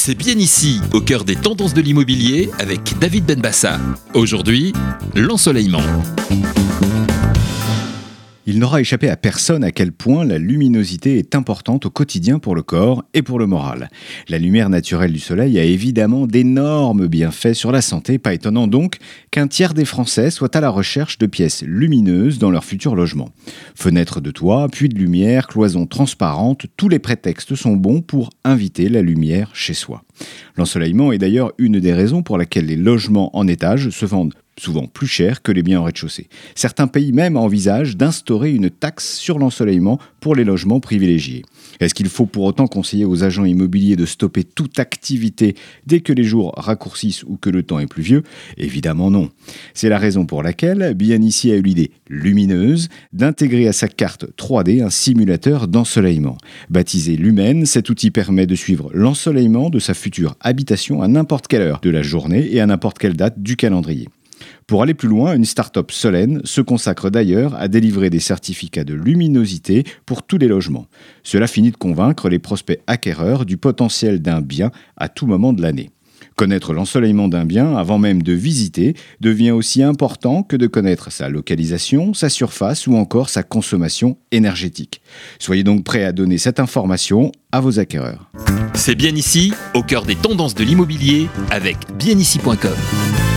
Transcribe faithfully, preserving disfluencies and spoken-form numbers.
C'est bien ici, au cœur des tendances de l'immobilier, avec David Benbassa. Aujourd'hui, l'ensoleillement. Il n'aura échappé à personne à quel point la luminosité est importante au quotidien pour le corps et pour le moral. La lumière naturelle du soleil a évidemment d'énormes bienfaits sur la santé, pas étonnant donc qu'un tiers des Français soient à la recherche de pièces lumineuses dans leur futur logement. Fenêtres de toit, puits de lumière, cloisons transparentes, tous les prétextes sont bons pour inviter la lumière chez soi. L'ensoleillement est d'ailleurs une des raisons pour laquelle les logements en étage se vendent souvent plus cher que les biens en rez-de-chaussée. Certains pays même envisagent d'instaurer une taxe sur l'ensoleillement pour les logements privilégiés. Est-ce qu'il faut pour autant conseiller aux agents immobiliers de stopper toute activité dès que les jours raccourcissent ou que le temps est pluvieux ? Évidemment non. C'est la raison pour laquelle Bianici a eu l'idée lumineuse d'intégrer à sa carte trois D un simulateur d'ensoleillement. Baptisé Lumen, cet outil permet de suivre l'ensoleillement de sa future habitation à n'importe quelle heure de la journée et à n'importe quelle date du calendrier. Pour aller plus loin, une start-up Solène se consacre d'ailleurs à délivrer des certificats de luminosité pour tous les logements. Cela finit de convaincre les prospects acquéreurs du potentiel d'un bien à tout moment de l'année. Connaître l'ensoleillement d'un bien avant même de visiter devient aussi important que de connaître sa localisation, sa surface ou encore sa consommation énergétique. Soyez donc prêts à donner cette information à vos acquéreurs. C'est bien ici, au cœur des tendances de l'immobilier, avec bien ici point com.